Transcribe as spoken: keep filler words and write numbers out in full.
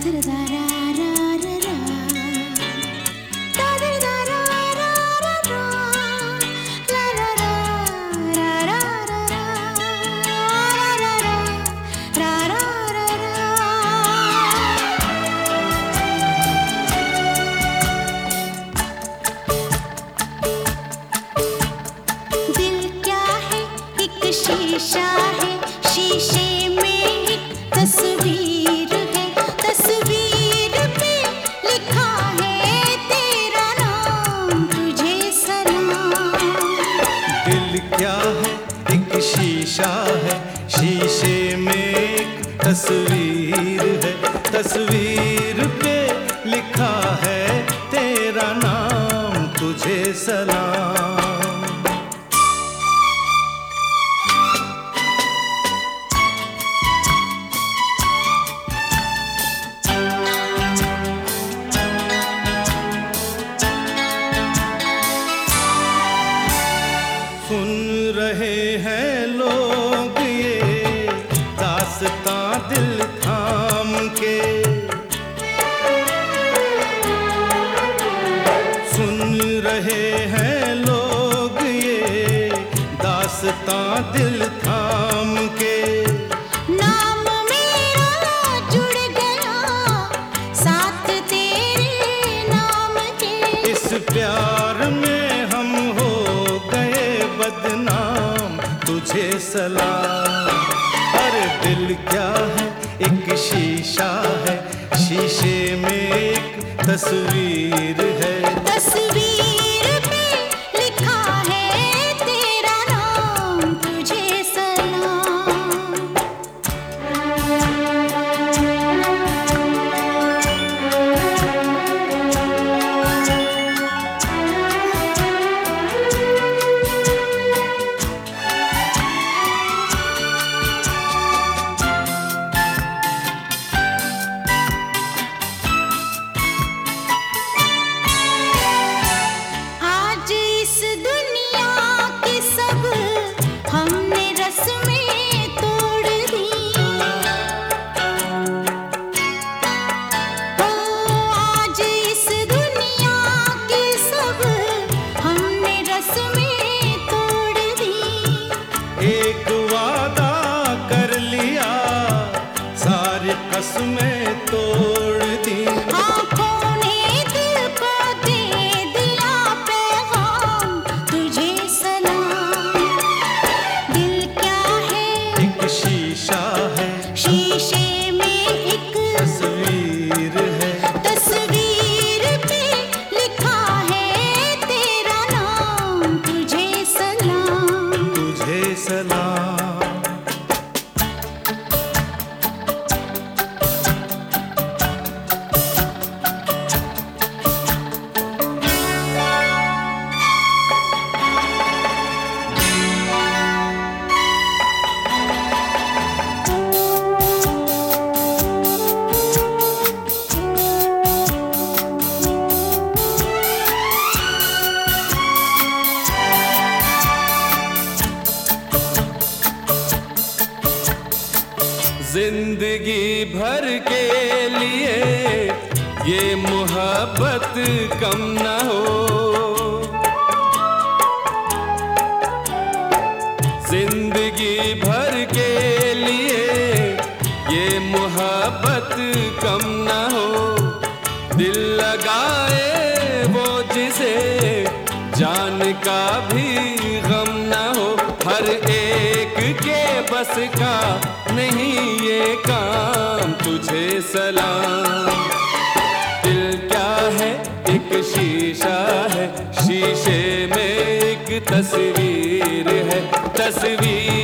शीशा है, शीशे में एक तस्वीर है, तस्वीर पे लिखा है तेरा नाम, तुझे सलाम। दिल क्या है एक शीशा है, शीशे में एक तस्वीर है, तस्वीर पे लिखा है तेरा नाम, तुझे सलाम। सुन रहे हैं लोग ये दास्तां दिल थाम के, सुन रहे हैं लोग ये दास्तां दिल थाम के। नाम मेरा जुड़ गया साथ तेरे नाम के, इस प्यार में हम हो गए बदनाम, तुझे सलाम। अरे दिल क्या है एक शीशा है, शीशे में एक तस्वीर है, तस्वीर पे लिखा है तेरा नाम, तुझे सलाम। एक वादा कर लिया सारी कसमें तोड़ दी, आँखों ने दिल को दे दिया पैगाम, तुझे सलाम। दिल क्या है एक शीशा है, शीशे में एक तस्वीर है, तस्वीर पे लिखा है तेरा नाम, तुझे सलाम, तुझे सलाम। जिंदगी भर के लिए ये मोहब्बत कम न हो, जिंदगी भर के लिए ये मोहब्बत कम न हो। दिल लगाए वो जिसे जान का भी गम न हो, हर एक के बस का नहीं ये काम, तुझे सलाम। दिल क्या है एक शीशा है, शीशे में एक तस्वीर है, तस्वीर